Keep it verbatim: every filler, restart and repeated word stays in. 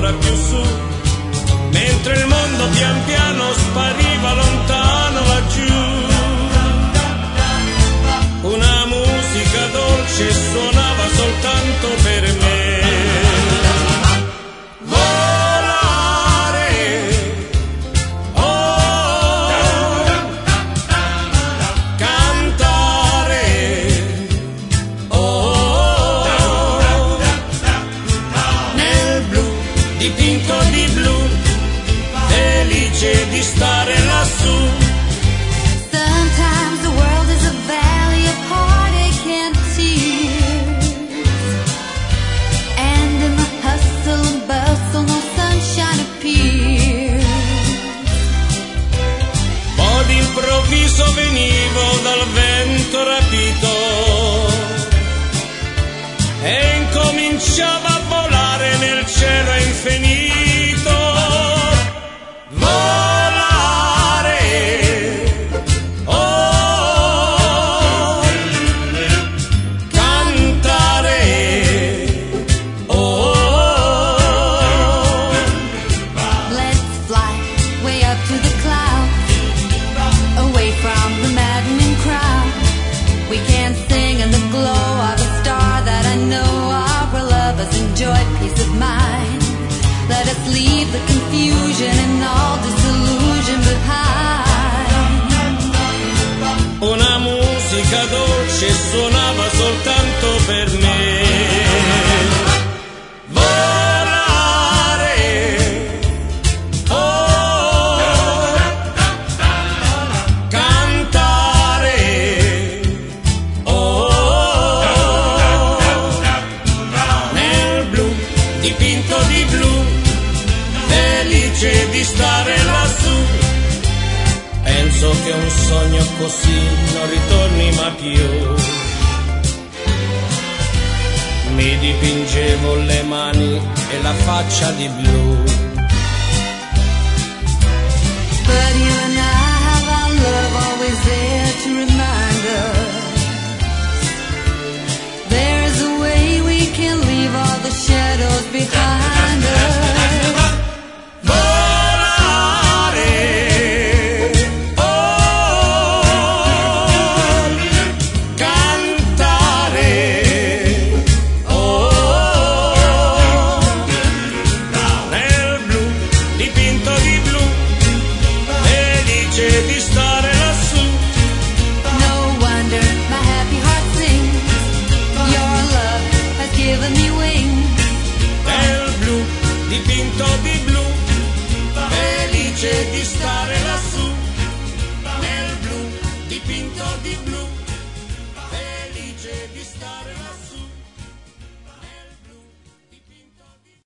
ancora più su, mentre il mondo pian piano spariva lontano laggiù. Una musica dolce suonava soltanto per me. Volare, oh, cantare, oh, nel blu, dipinto di blu, felice di stare lassù. Sometimes the world is a valley of heartache and tears, and in the hustle and bustle no sunshine appears. Poi d'improvviso venivo dal vento rapito e incominciavo a volare nel cielo infinito. Volare, oh, cantare, oh, Let's fly way up to the clouds, away from the maddening crowd. We can sing in the glow of a star that I know our lovers enjoy peace of mind. Let us leave the confusion and all disillusion behind. una musica dolce suonava soltanto per me. Volare, oh, cantare, oh, nel blu, dipinto di blu, felice di stare lassù. Penso che un sogno così non ritorni mai più. Mi dipingevo le mani e la faccia di blu. But you